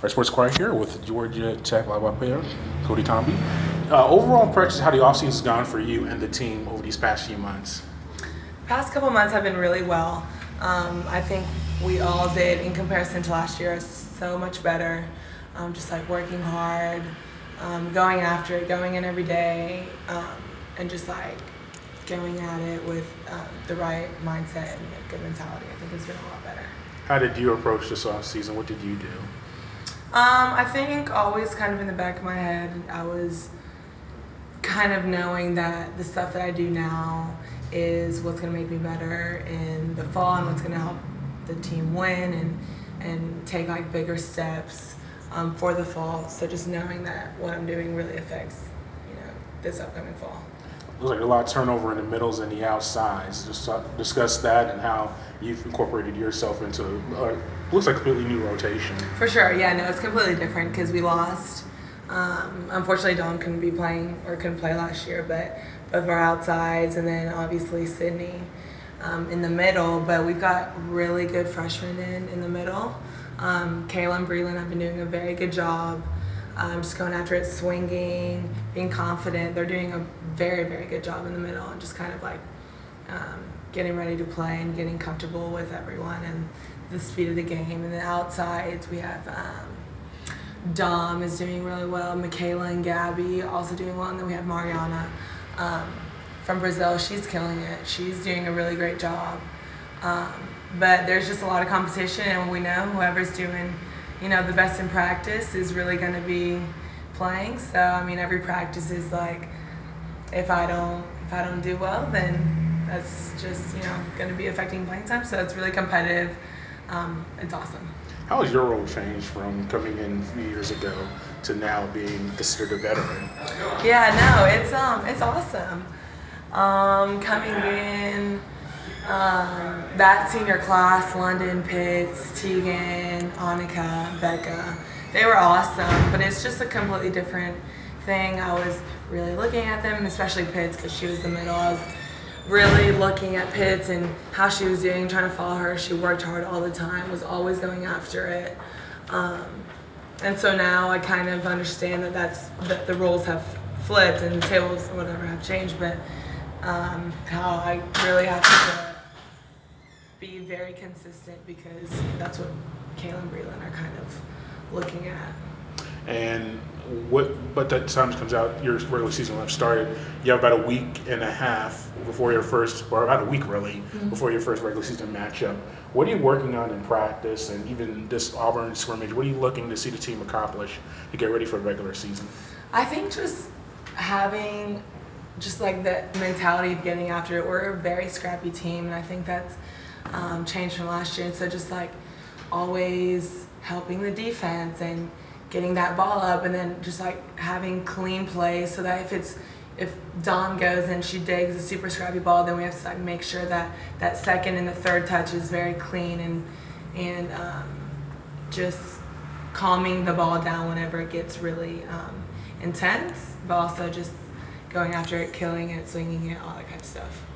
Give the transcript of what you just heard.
Our Sports Quiet here with Georgia Tech live player Cody Tomby. Overall impressions, how the offseason has gone for you and the team over these past few months? Past couple months have been really well. I think we all did, in comparison to last year, so much better. Just like working hard, going after it, going in every day, and just like going at it with the right mindset and a good mentality. I think it's been a lot better. How did you approach this offseason? What did you do? I think always kind of in the back of my head, I was kind of knowing that the stuff that I do now is what's going to make me better in the fall and what's going to help the team win and take like bigger steps for the fall. So just knowing that what I'm doing really affects, this upcoming fall. Looks like a lot of turnover in the middles and the outsides. Just discuss that and how you've incorporated yourself into looks like a completely new rotation. For sure, yeah, no, it's completely different because we lost. Unfortunately, Dom couldn't play last year, but both of our outsides, and then obviously Sydney in the middle. But we've got really good freshmen in the middle. Kayla and Breland have been doing a very good job. Just going after it, swinging, being confident. They're doing a very, very good job in the middle, and just kind of like getting ready to play and getting comfortable with everyone and the speed of the game. And the outsides, we have Dom is doing really well. Michaela and Gabby also doing well. And then we have Mariana from Brazil. She's killing it. She's doing a really great job. But there's just a lot of competition, and we know whoever's doing, the best in practice is really going to be playing. So I mean, every practice is like, if I don't do well, then that's just going to be affecting playing time. So it's really competitive. It's awesome. How has your role changed from coming in a few years ago to now being considered a veteran? Yeah, no, it's awesome. Coming in, that senior class, London, Pitts, Tegan, Annika, Becca, they were awesome. But it's just a completely different thing. I was really looking at them, especially Pitts, because she was the middle. I was really looking at Pitts and how she was doing, trying to follow her. She worked hard all the time, was always going after it. And so now I kind of understand that the roles have flipped and the tables or whatever have changed, but how I really have to be very consistent because that's what Kayla and Breland are kind of looking at. And but that time comes out, your regular season will have started. You have about a week and a half before your first, or about a week really, before your first regular season matchup. What are you working on in practice and even this Auburn scrimmage? What are you looking to see the team accomplish to get ready for the regular season? I think just having just like the mentality of getting after it. We're a very scrappy team, and I think that's changed from last year. And so just like always helping the defense and getting that ball up, and then just like having clean plays so that if Dawn goes and she digs a super scrappy ball, then we have to like make sure that that second and the third touch is very clean and just calming the ball down whenever it gets really intense, but also just going after it, killing it, swinging it, all that kind of stuff.